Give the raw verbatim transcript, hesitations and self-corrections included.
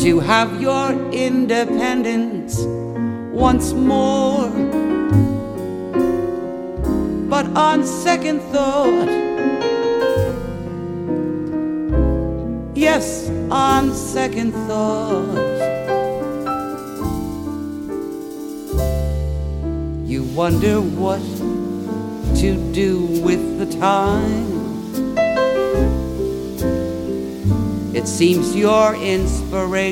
to have your independence once more. But on second thought, yes, on second thought, you wonder what to do with the time. It seems your inspiration